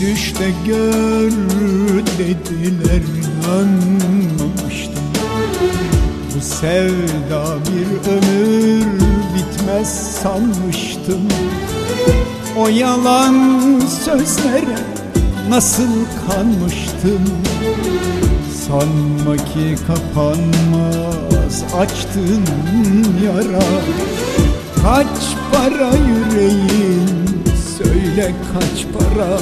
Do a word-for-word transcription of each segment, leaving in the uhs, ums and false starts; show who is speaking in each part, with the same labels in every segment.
Speaker 1: düşte gör dediler, inanmamıştım. Bu sevda bir ömür bitmez sanmıştım. O yalan sözlere nasıl kanmıştım. Sanma ki kapanmaz açtığın yara. Kaç para yüreğin, söyle kaç para.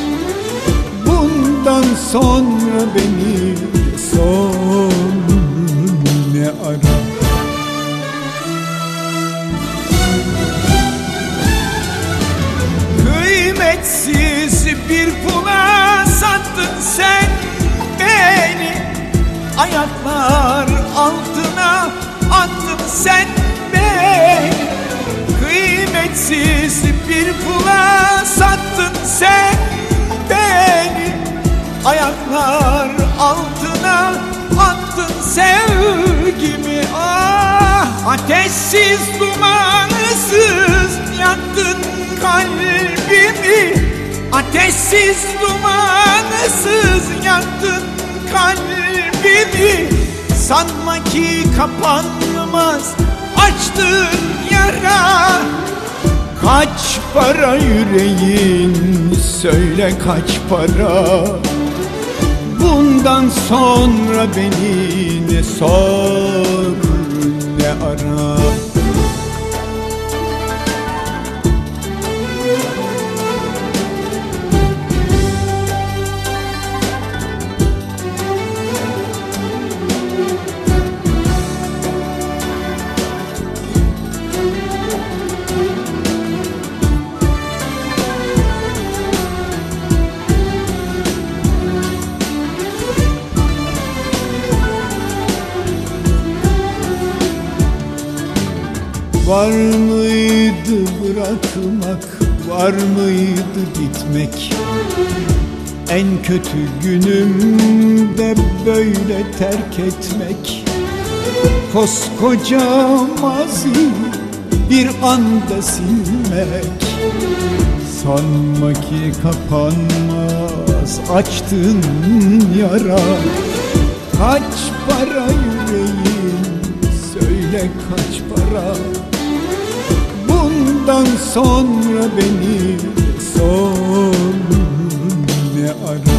Speaker 1: Bundan sonra beni sor ne ara. Kıymetsiz bir pula sattın sen beni. Ayaklar altına attın sen beni. Kıymetsiz bir pula sattın sen beni. Ayaklar altına attın sevgimi. Ah, ateşsiz dumansız yaktın kalbimi. Ateşsiz dumansız yaktın kalbimi. Sanma ki kapanmaz açtığın yara. Kaç para yüreğin, söyle kaç para. Bundan sonra beni ne sor ne ara. Var mıydı bırakmak, var mıydı gitmek? En kötü günümde böyle terk etmek. Koskoca mazi bir anda silmek. Sanma ki kapanmaz açtığın yara. Kaç para yüreğin, söyle kaç para. Bundan sonra beni sor ne ara.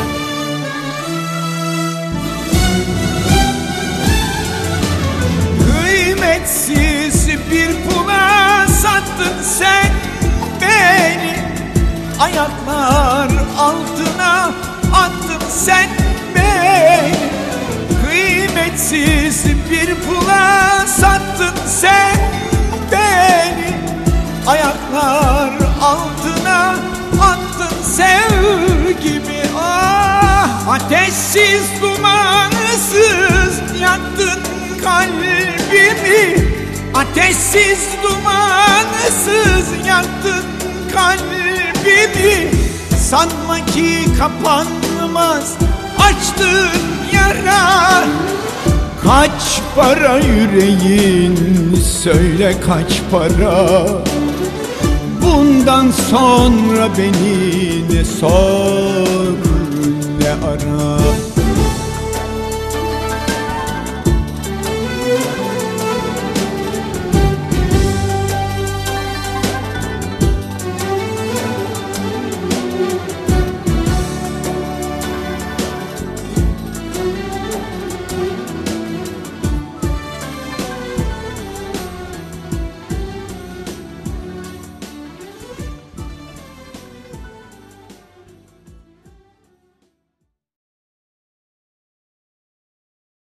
Speaker 1: Kıymetsiz bir pula sattın sen beni. Ayaklar altına attın sen beni. Kıymetsiz bir pula sattın sen beni. Ayaklar altına attın sevgimi. Ah, ateşsiz dumansız yaktın kalbimi. Ateşsiz dumansız yaktın kalbimi. Sanma ki kapanmaz açtığın yara. Kaç para yüreğin, söyle kaç para. Bundan sonra beni ne sor ne ara.